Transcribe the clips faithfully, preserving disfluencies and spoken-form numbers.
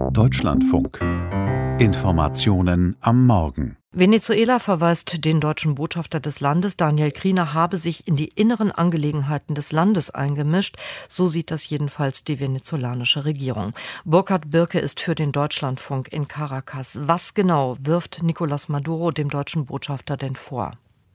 Deutschlandfunk. Informationen am Morgen. Venezuela verweist den deutschen Botschafter des Landes, Daniel Kriener, habe sich in die inneren Angelegenheiten des Landes eingemischt. So sieht das jedenfalls die venezolanische Regierung. Burkhard Birke ist für den Deutschlandfunk in Caracas. Was genau wirft Nicolás Maduro dem deutschen Botschafter denn vor?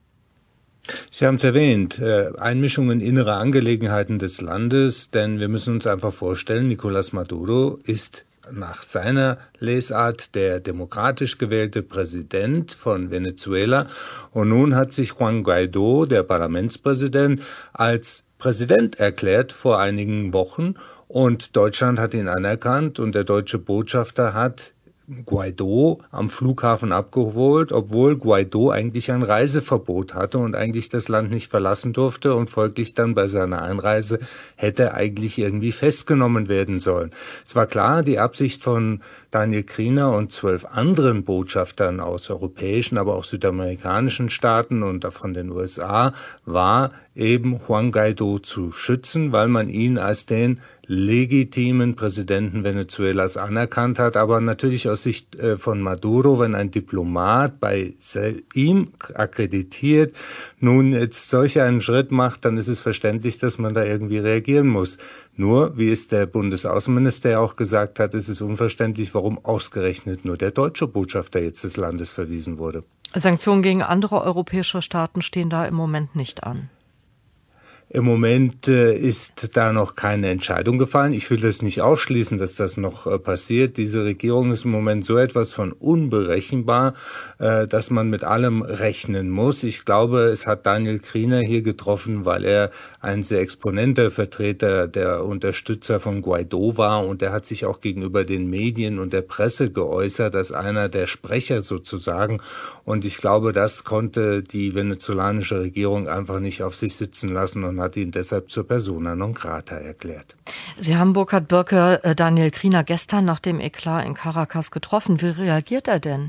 Sie haben es erwähnt, Einmischung in innere Angelegenheiten des Landes, denn wir müssen uns einfach vorstellen, Nicolás Maduro ist nach seiner Lesart der demokratisch gewählte Präsident von Venezuela. Und nun hat sich Juan Guaidó, der Parlamentspräsident, als Präsident erklärt vor einigen Wochen. Und Deutschland hat ihn anerkannt und der deutsche Botschafter hat Guaidó am Flughafen abgeholt, obwohl Guaidó eigentlich ein Reiseverbot hatte und eigentlich das Land nicht verlassen durfte und folglich dann bei seiner Einreise hätte eigentlich irgendwie festgenommen werden sollen. Es war klar, die Absicht von Daniel Kriener und zwölf anderen Botschaftern aus europäischen, aber auch südamerikanischen Staaten und von den U S A war eben Juan Guaidó zu schützen, weil man ihn als den legitimen Präsidenten Venezuelas anerkannt hat, aber natürlich aus Sicht äh, von Maduro, wenn ein Diplomat bei ihm akkreditiert nun jetzt solch einen Schritt macht, dann ist es verständlich, dass man da irgendwie reagieren muss. Nur, wie es der Bundesaußenminister auch gesagt hat, ist es unverständlich, warum ausgerechnet nur der deutsche Botschafter jetzt des Landes verwiesen wurde. Sanktionen gegen andere europäische Staaten stehen da im Moment nicht an. Im Moment äh, ist da noch keine Entscheidung gefallen. Ich will das nicht ausschließen, dass das noch äh, passiert. Diese Regierung ist im Moment so etwas von unberechenbar, äh, dass man mit allem rechnen muss. Ich glaube, es hat Daniel Kriener hier getroffen, weil er ein sehr exponenter Vertreter der Unterstützer von Guaidó war und er hat sich auch gegenüber den Medien und der Presse geäußert, als einer der Sprecher sozusagen. Und ich glaube, das konnte die venezolanische Regierung einfach nicht auf sich sitzen lassen und hat ihn deshalb zur Persona non grata erklärt. Sie haben Burkhard Birke, Daniel Kriener gestern nach dem Eklat in Caracas getroffen. Wie reagiert er denn?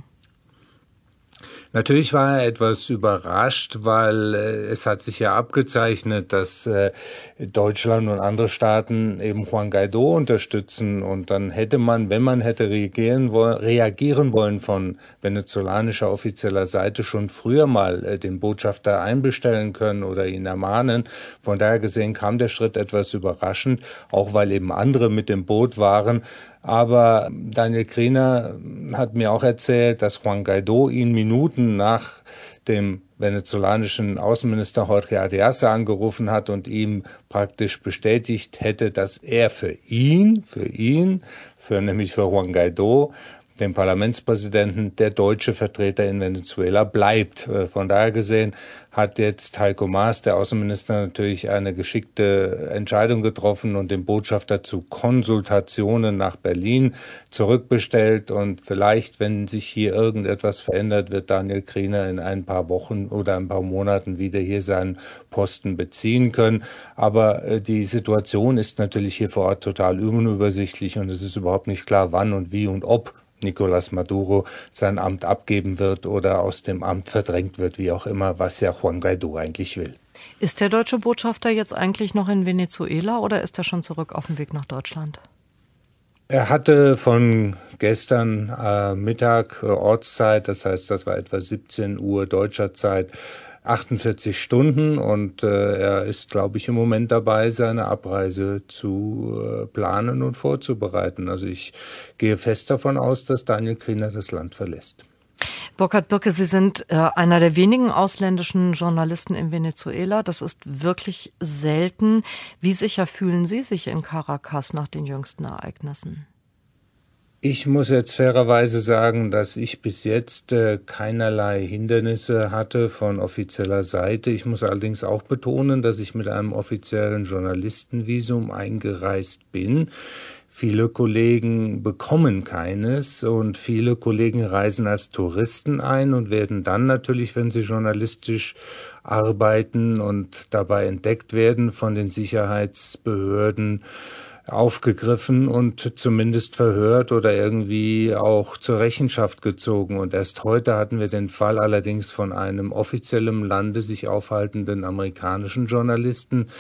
Natürlich war er etwas überrascht, weil äh, es hat sich ja abgezeichnet, dass äh, Deutschland und andere Staaten eben Juan Guaidó unterstützen und dann hätte man, wenn man hätte reagieren wollen, reagieren wollen von venezolanischer offizieller Seite schon früher mal äh, den Botschafter einbestellen können oder ihn ermahnen. Von daher gesehen kam der Schritt etwas überraschend, auch weil eben andere mit dem Boot waren. Aber Daniel Kriener hat mir auch erzählt, dass Juan Guaidó ihn Minuten nach dem venezolanischen Außenminister Jorge Arreaza angerufen hat und ihm praktisch bestätigt hätte, dass er für ihn, für ihn, für nämlich für Juan Guaidó, dem Parlamentspräsidenten, der deutsche Vertreter in Venezuela bleibt. Von daher gesehen hat jetzt Heiko Maas, der Außenminister, natürlich eine geschickte Entscheidung getroffen und den Botschafter zu Konsultationen nach Berlin zurückbestellt. Und vielleicht, wenn sich hier irgendetwas verändert, wird Daniel Kriener in ein paar Wochen oder ein paar Monaten wieder hier seinen Posten beziehen können. Aber die Situation ist natürlich hier vor Ort total unübersichtlich und es ist überhaupt nicht klar, wann und wie und ob Nicolás Maduro sein Amt abgeben wird oder aus dem Amt verdrängt wird, wie auch immer, was ja Juan Guaidó eigentlich will. Ist der deutsche Botschafter jetzt eigentlich noch in Venezuela oder ist er schon zurück auf dem Weg nach Deutschland? Er hatte von gestern äh, Mittag äh, Ortszeit, das heißt, das war etwa siebzehn Uhr deutscher Zeit, achtundvierzig Stunden und äh, er ist, glaube ich, im Moment dabei, seine Abreise zu äh, planen und vorzubereiten. Also ich gehe fest davon aus, dass Daniel Kriener das Land verlässt. Burkhard Birke, Sie sind äh, einer der wenigen ausländischen Journalisten in Venezuela. Das ist wirklich selten. Wie sicher fühlen Sie sich in Caracas nach den jüngsten Ereignissen? Ich muss jetzt fairerweise sagen, dass ich bis jetzt äh, keinerlei Hindernisse hatte von offizieller Seite. Ich muss allerdings auch betonen, dass ich mit einem offiziellen Journalistenvisum eingereist bin. Viele Kollegen bekommen keines und viele Kollegen reisen als Touristen ein und werden dann natürlich, wenn sie journalistisch arbeiten und dabei entdeckt werden, von den Sicherheitsbehörden aufgegriffen und zumindest verhört oder irgendwie auch zur Rechenschaft gezogen. Und erst heute hatten wir den Fall allerdings von einem offiziell im Lande sich aufhaltenden amerikanischen Journalisten,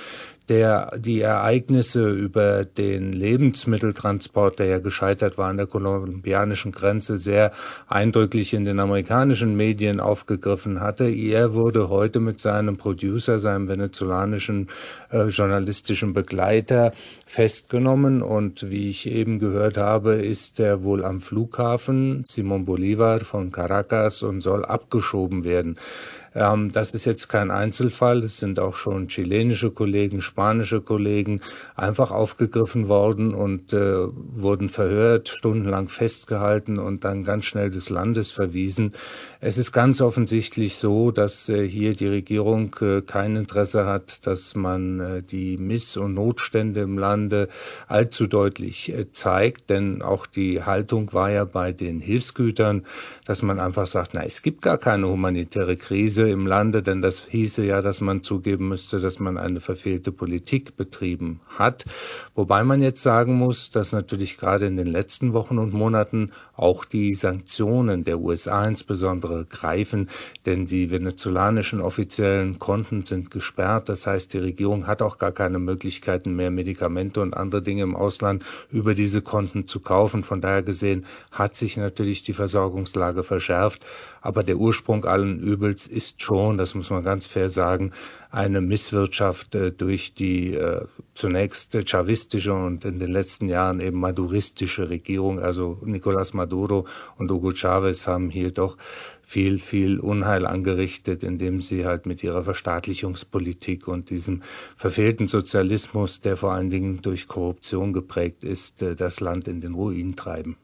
der die Ereignisse über den Lebensmitteltransport, der ja gescheitert war an der kolumbianischen Grenze, sehr eindrücklich in den amerikanischen Medien aufgegriffen hatte. Er wurde heute mit seinem Producer, seinem venezolanischen äh, journalistischen Begleiter, festgenommen. Und wie ich eben gehört habe, ist er wohl am Flughafen Simón Bolívar von Caracas und soll abgeschoben werden. Ähm, das ist jetzt kein Einzelfall. Es sind auch schon chilenische Kollegen, spanische Kollegen einfach aufgegriffen worden und äh, wurden verhört, stundenlang festgehalten und dann ganz schnell des Landes verwiesen. Es ist ganz offensichtlich so, dass äh, hier die Regierung äh, kein Interesse hat, dass man äh, die Miss- und Notstände im Lande allzu deutlich äh, zeigt. Denn auch die Haltung war ja bei den Hilfsgütern, dass man einfach sagt, na, es gibt gar keine humanitäre Krise im Lande, denn das hieße ja, dass man zugeben müsste, dass man eine verfehlte Politik betrieben hat. Wobei man jetzt sagen muss, dass natürlich gerade in den letzten Wochen und Monaten auch die Sanktionen der U S A insbesondere greifen, denn die venezolanischen offiziellen Konten sind gesperrt. Das heißt, die Regierung hat auch gar keine Möglichkeiten mehr, Medikamente und andere Dinge im Ausland über diese Konten zu kaufen. Von daher gesehen hat sich natürlich die Versorgungslage verschärft. Aber der Ursprung allen Übels ist schon, das muss man ganz fair sagen, eine Misswirtschaft äh, durch die äh, zunächst äh, chavistische und in den letzten Jahren eben maduristische Regierung. Also Nicolás Maduro und Hugo Chávez haben hier doch viel, viel Unheil angerichtet, indem sie halt mit ihrer Verstaatlichungspolitik und diesem verfehlten Sozialismus, der vor allen Dingen durch Korruption geprägt ist, äh, das Land in den Ruin treiben.